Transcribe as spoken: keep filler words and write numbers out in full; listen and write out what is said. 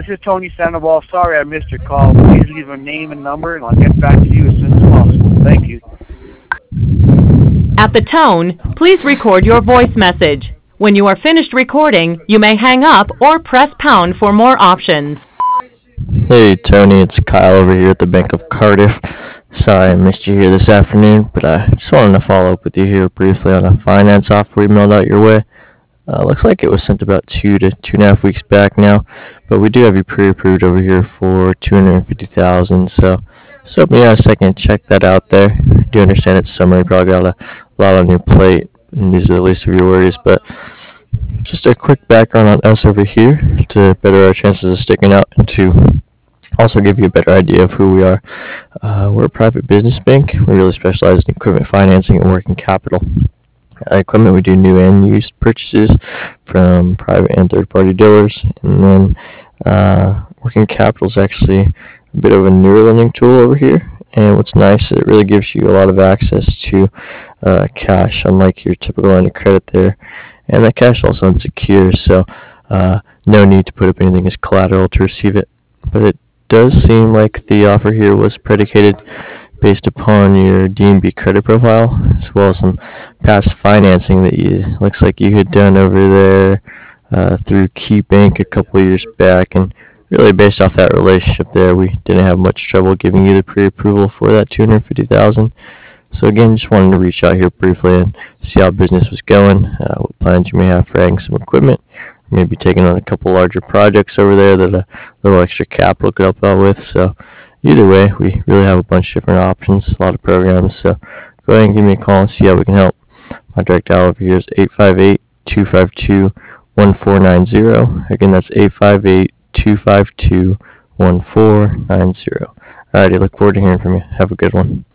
this is Tony Sandoval. Sorry I missed your call. Please leave a name and number, and I'll get back to you as soon as possible. Thank you. At the tone, please record your voice message. When you are finished recording, you may hang up or press pound for more options. Hey Tony, it's Kyle over here at the Bank of Cardiff. Sorry I missed you here this afternoon, but I just wanted to follow up with you here briefly on a finance offer we mailed out your way. Uh, looks like it was sent about two to two and a half weeks back now, but we do have you pre-approved over here for two hundred fifty thousand dollars. So, just hoping you have a second to check that out there. I do understand it's summer, you probably got a lot on your plate, and these are the least of your worries, but just a quick background on us over here to better our chances of sticking out and to also give you a better idea of who we are. Uh, we're a private business bank. We really specialize in equipment financing and working capital. Uh, equipment, we do new and used purchases from private and third-party dealers. And then uh, working capital is actually a bit of a newer lending tool over here. And what's nice is it really gives you a lot of access to uh, cash, unlike your typical line of credit there. And that cash is also unsecured, so uh, no need to put up anything as collateral to receive it. But it does seem like the offer here was predicated based upon your D N B credit profile, as well as some past financing that you looks like you had done over there uh, through KeyBank a couple of years back. And really based off that relationship there, we didn't have much trouble giving you the pre-approval for that two hundred fifty thousand dollars. So again, just wanted to reach out here briefly and see how business was going, uh, what plans you may have for adding some equipment, maybe taking on a couple larger projects over there that a little extra capital could help out with. So either way, we really have a bunch of different options, a lot of programs. So go ahead and give me a call and see how we can help. My direct dial over here is eight five eight, two five two, one four nine zero. Again, that's eight five eight, two five two, one four nine zero. Alrighty, look forward to hearing from you. Have a good one.